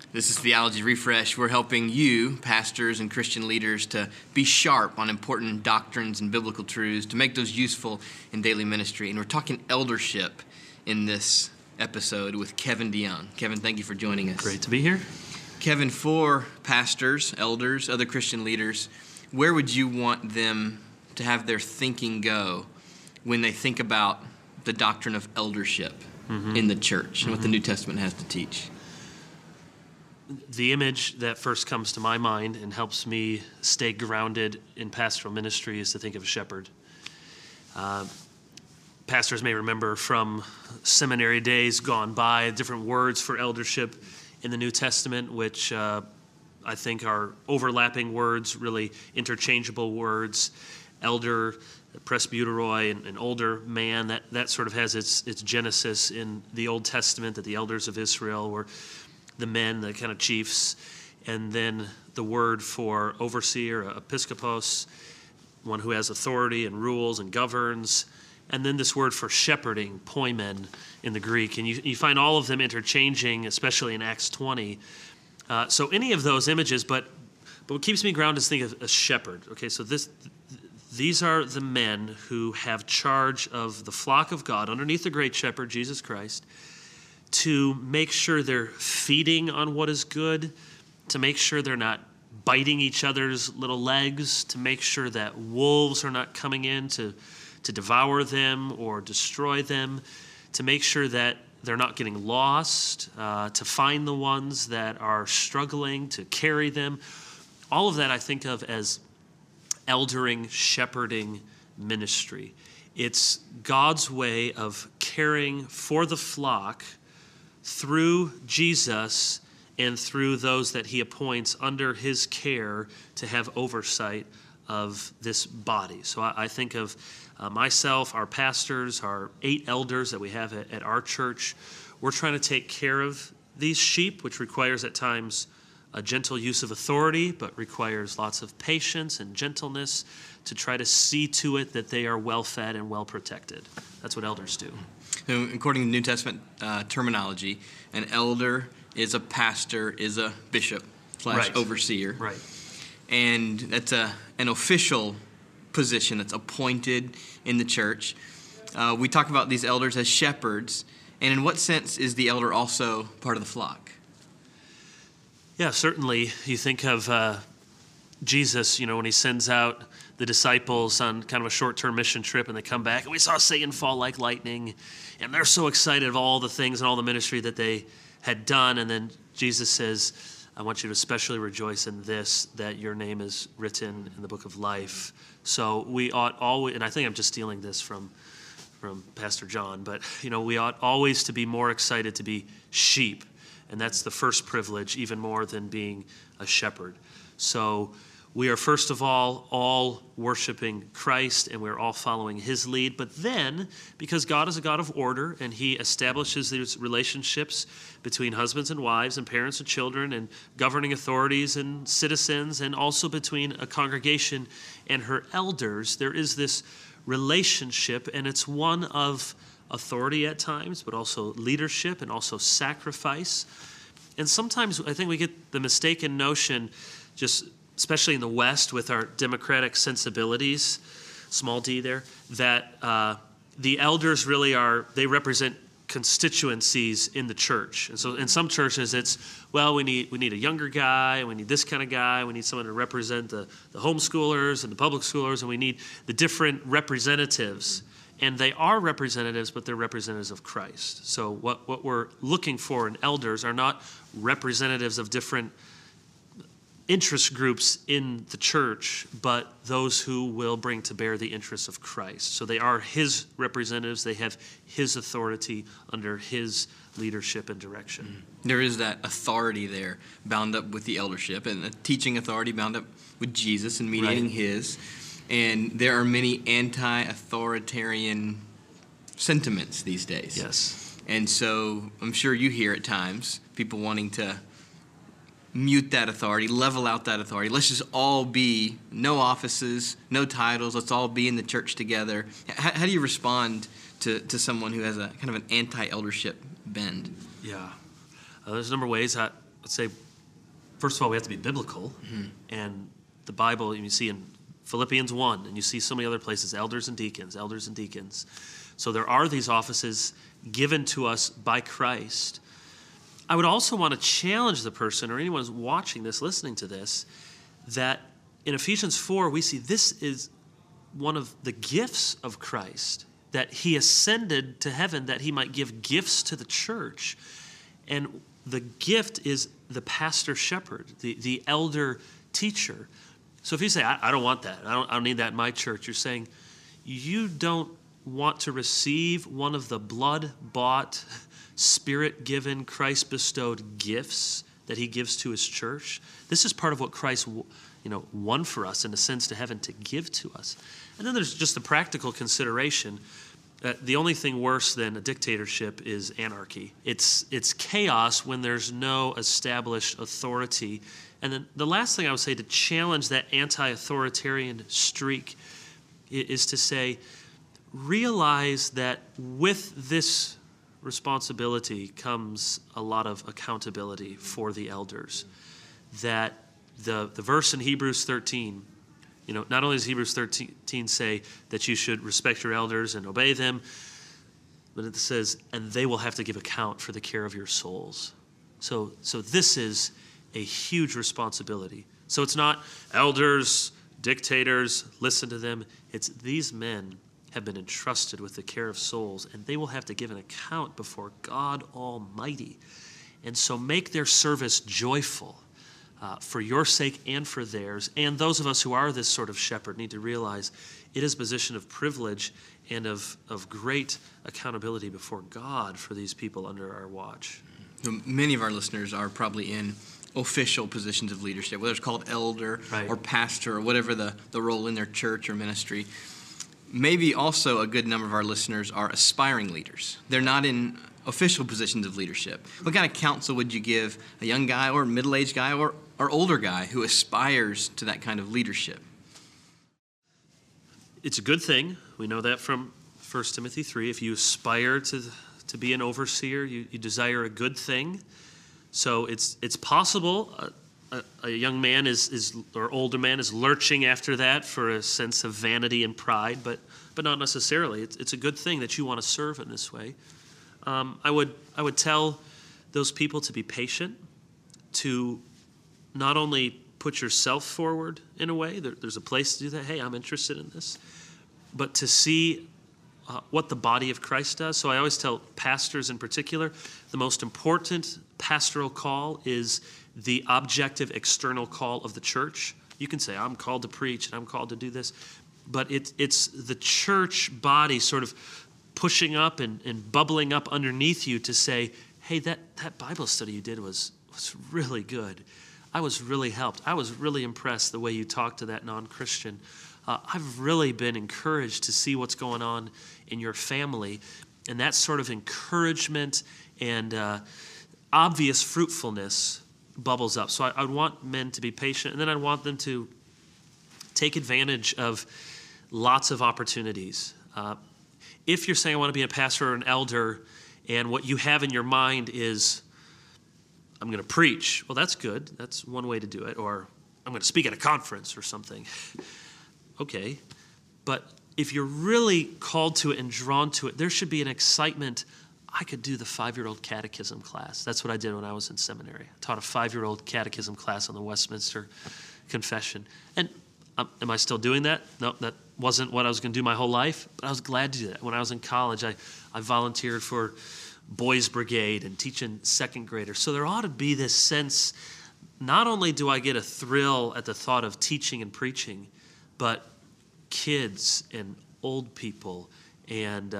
This is Theology Refresh. We're helping you, pastors and Christian leaders, to be sharp on important doctrines and biblical truths, to make those useful in daily ministry. And we're talking eldership in this episode with Kevin DeYoung. Kevin, thank you for joining us. Great to be here. Kevin, for pastors, elders, other Christian leaders, where would you want them to have their thinking go when they think about the doctrine of eldership in the church and what the New Testament has to teach? The image that first comes to my mind and helps me stay grounded in pastoral ministry is to think of a shepherd. Pastors may remember from seminary days gone by different words for eldership in the New Testament, which I think are overlapping words, really interchangeable words. Elder, presbyteroi, an older man, that sort of has its genesis in the Old Testament, that the elders of Israel were the men, the kind of chiefs, and then the word for overseer, episkopos, one who has authority and rules and governs, and then this word for shepherding, poimen in the Greek. And you find all of them interchanging, especially in Acts 20. So any of those images, but what keeps me grounded is think of a shepherd. Okay, so these are the men who have charge of the flock of God underneath the great shepherd, Jesus Christ, to make sure they're feeding on what is good, to make sure they're not biting each other's little legs, to make sure that wolves are not coming in to devour them or destroy them, to make sure that they're not getting lost, to find the ones that are struggling, to carry them. All of that I think of as eldering, shepherding ministry. It's God's way of caring for the flock through Jesus and through those that he appoints under his care to have oversight of this body. So I think of myself, our pastors, our 8 elders that we have at our church. We're trying to take care of these sheep, which requires at times a gentle use of authority, but requires lots of patience and gentleness to try to see to it that they are well fed and well protected. That's what elders do. So according to New Testament terminology, an elder is a pastor, is a bishop / overseer. Right. And that's an official position that's appointed in the church. We talk about these elders as shepherds. And in what sense is the elder also part of the flock? Yeah, certainly. You think of Jesus, when he sends out the disciples on kind of a short-term mission trip and they come back and we saw Satan fall like lightning and they're so excited of all the things and all the ministry that they had done. And then Jesus says, I want you to especially rejoice in this, that your name is written in the book of life. So we ought always, and I think I'm just stealing this from Pastor John, but we ought always to be more excited to be sheep. And that's the first privilege, even more than being a shepherd. So we are first of all worshiping Christ, and we're all following his lead. But then, because God is a God of order, and he establishes these relationships between husbands and wives and parents and children and governing authorities and citizens, and also between a congregation and her elders, there is this relationship, and it's one of authority at times, but also leadership and also sacrifice. And sometimes I think we get the mistaken notion, just especially in the West with our democratic sensibilities, small d there, that the elders really they represent constituencies in the church. And so in some churches it's, we need a younger guy, we need this kind of guy, we need someone to represent the homeschoolers and the public schoolers, and we need the different representatives. And they are representatives, but they're representatives of Christ. So what we're looking for in elders are not representatives of different interest groups in the church, but those who will bring to bear the interests of Christ. So they are his representatives. They have his authority under his leadership and direction. There is that authority there bound up with the eldership, and a teaching authority bound up with Jesus and mediating his. And there are many anti-authoritarian sentiments these days. Yes. And so I'm sure you hear at times people wanting to mute that authority, level out that authority. Let's just all be, no offices, no titles. Let's all be in the church together. How do you respond to someone who has a kind of an anti-eldership bend? Yeah. There's a number of ways. let's say, first of all, we have to be biblical. And the Bible, you see in Philippians 1, and you see so many other places, elders and deacons, elders and deacons. So there are these offices given to us by Christ. I would also want to challenge the person, or anyone who's watching this, listening to this, that in Ephesians 4, we see this is one of the gifts of Christ, that he ascended to heaven that he might give gifts to the church. And the gift is the pastor shepherd, the elder teacher. So if you say, I don't want that, I don't need that in my church, you're saying you don't want to receive one of the blood-bought, Spirit-given, Christ-bestowed gifts that he gives to his church. This is part of what Christ won for us and ascends to heaven to give to us. And then there's just the practical consideration. The only thing worse than a dictatorship is anarchy. It's chaos when there's no established authority. And then the last thing I would say to challenge that anti-authoritarian streak is to say, realize that with this responsibility comes a lot of accountability for the elders. That the verse in Hebrews 13, not only does Hebrews 13 say that you should respect your elders and obey them, but it says, and they will have to give account for the care of your souls. So this is a huge responsibility. So it's not elders, dictators, listen to them. It's these men have been entrusted with the care of souls, and they will have to give an account before God Almighty. And so make their service joyful for your sake and for theirs. And those of us who are this sort of shepherd need to realize it is a position of privilege and of great accountability before God for these people under our watch. Many of our listeners are probably in official positions of leadership, whether it's called elder or pastor or whatever the role in their church or ministry. Maybe also a good number of our listeners are aspiring leaders. They're not in official positions of leadership. What kind of counsel would you give a young guy or middle-aged guy or older guy who aspires to that kind of leadership? It's a good thing. We know that from 1 Timothy 3. If you aspire to be an overseer, you desire a good thing. So it's possible a young man or older man is lurching after that for a sense of vanity and pride, but not necessarily. It's a good thing that you want to serve in this way. I would tell those people to be patient, to not only put yourself forward in a way, there's a place to do that, hey, I'm interested in this, but to see what the body of Christ does. So I always tell pastors in particular, the most important pastoral call is the objective external call of the church. You can say, I'm called to preach and I'm called to do this, but it's the church body sort of pushing up and bubbling up underneath you to say, hey, that Bible study you did was really good. I was really helped. I was really impressed the way you talked to that non-Christian. I've really been encouraged to see what's going on in your family. And that sort of encouragement and obvious fruitfulness bubbles up. So I want men to be patient, and then I want them to take advantage of lots of opportunities. If you're saying I want to be a pastor or an elder, and what you have in your mind is, I'm going to preach, well, that's good. That's one way to do it. Or I'm going to speak at a conference or something. Okay. But if you're really called to it and drawn to it, there should be an excitement. I could do the 5-year-old catechism class. That's what I did when I was in seminary. I taught a 5-year-old catechism class on the Westminster Confession. And am I still doing that? No, that wasn't what I was going to do my whole life, but I was glad to do that. When I was in college, I volunteered for Boys Brigade and teaching second graders. So there ought to be this sense, not only do I get a thrill at the thought of teaching and preaching, but kids and old people and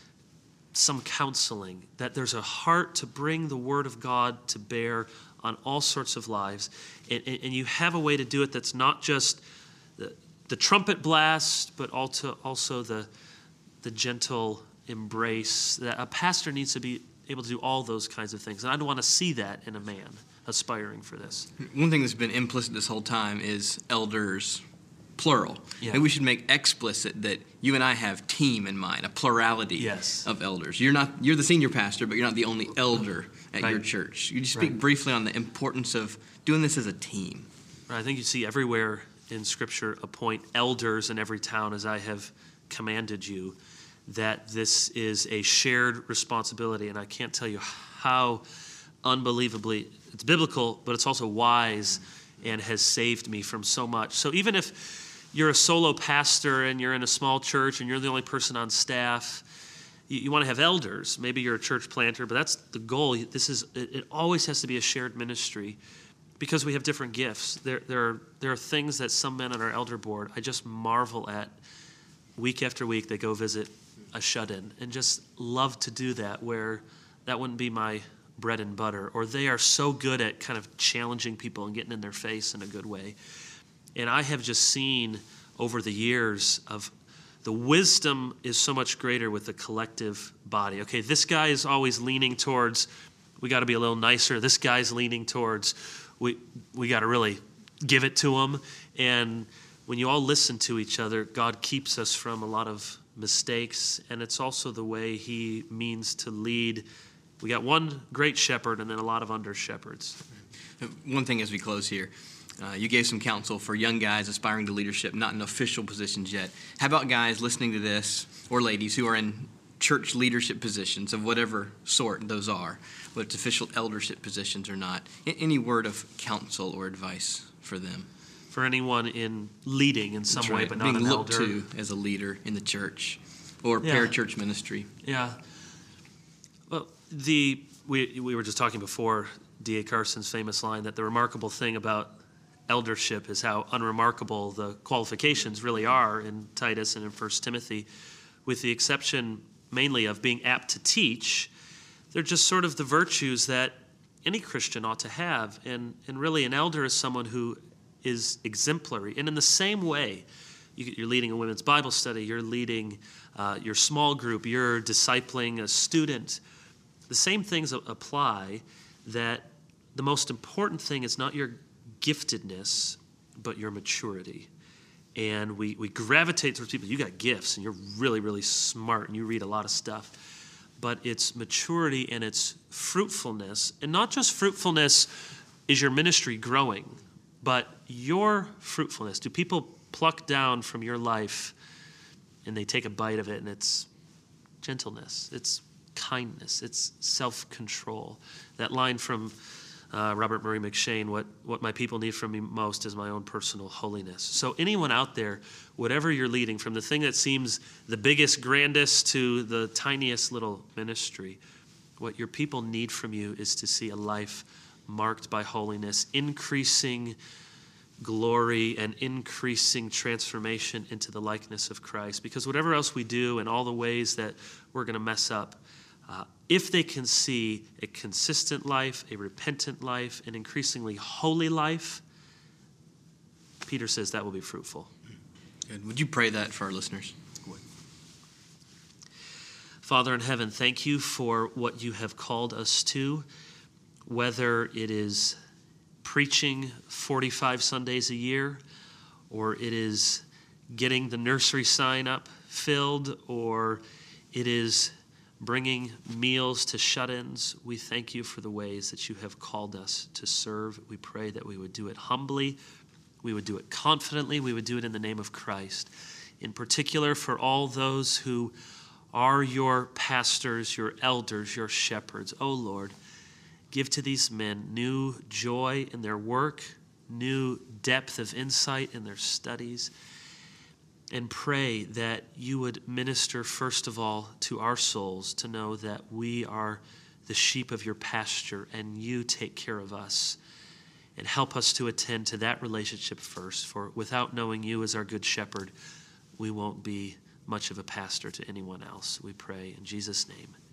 some counseling, that there's a heart to bring the Word of God to bear on all sorts of lives. And you have a way to do it that's not just the trumpet blast, but also the gentle embrace. That a pastor needs to be able to do all those kinds of things. And I'd want to see that in a man aspiring for this. One thing that's been implicit this whole time is elders plural. Yeah. Maybe we should make explicit that you and I have team in mind, a plurality Yes. of elders. You're the senior pastor, but you're not the only elder at Right. your church. You just speak Right. briefly on the importance of doing this as a team. I think you see everywhere in Scripture, appoint elders in every town as I have commanded you, that this is a shared responsibility. And I can't tell you how unbelievably, it's biblical, but it's also wise and has saved me from so much. So even if you're a solo pastor and you're in a small church and you're the only person on staff, you want to have elders. Maybe you're a church planter, but that's the goal. It always has to be a shared ministry because we have different gifts. There are things that some men on our elder board I just marvel at. Week after week, they go visit a shut-in and just love to do that, where that wouldn't be my bread and butter. Or they are so good at kind of challenging people and getting in their face in a good way. And I have just seen over the years of the wisdom is so much greater with the collective body. Okay, this guy is always leaning towards, we got to be a little nicer. This guy's leaning towards, we got to really give it to him. And when you all listen to each other, God keeps us from a lot of mistakes, and it's also the way he means to lead. We got one great shepherd and then a lot of under shepherds. One thing as we close here, you gave some counsel for young guys aspiring to leadership, not in official positions yet. How about guys listening to this, or ladies who are in church leadership positions of whatever sort those are, whether it's official eldership positions or not? Any word of counsel or advice for them? For anyone in leading in some That's way, right. but not being an looked elder. to as a leader in the church or Yeah. parachurch ministry. Yeah. Well, we were just talking before, D.A. Carson's famous line that the remarkable thing about eldership is how unremarkable the qualifications really are in Titus and in 1 Timothy, with the exception mainly of being apt to teach. They're just sort of the virtues that any Christian ought to have. And really an elder is someone who is exemplary. And in the same way, you're leading a women's Bible study, you're leading your small group, you're discipling a student. The same things apply, that the most important thing is not your giftedness, but your maturity. And we gravitate towards people. You got gifts, and you're really, really smart, and you read a lot of stuff. But it's maturity and it's fruitfulness. And not just fruitfulness is your ministry growing, but your fruitfulness. Do people pluck down from your life and they take a bite of it, and it's gentleness, it's kindness, it's self-control. That line from Robert Murray McShane, what my people need from me most is my own personal holiness. So anyone out there, whatever you're leading, from the thing that seems the biggest, grandest to the tiniest little ministry, what your people need from you is to see a life marked by holiness, increasing glory and increasing transformation into the likeness of Christ. Because whatever else we do and all the ways that we're going to mess up, if they can see a consistent life, a repentant life, an increasingly holy life, Peter says that will be fruitful. Good. Would you pray that for our listeners? Father in heaven, thank you for what you have called us to, whether it is preaching 45 Sundays a year, or it is getting the nursery sign up filled, or it is bringing meals to shut-ins. We thank you for the ways that you have called us to serve. We pray that we would do it humbly, we would do it confidently, we would do it in the name of Christ. In particular, for all those who are your pastors, your elders, your shepherds, oh Lord, give to these men new joy in their work, new depth of insight in their studies, and pray that you would minister, first of all, to our souls to know that we are the sheep of your pasture and you take care of us. And help us to attend to that relationship first, for without knowing you as our good shepherd, we won't be much of a pastor to anyone else. We pray in Jesus' name.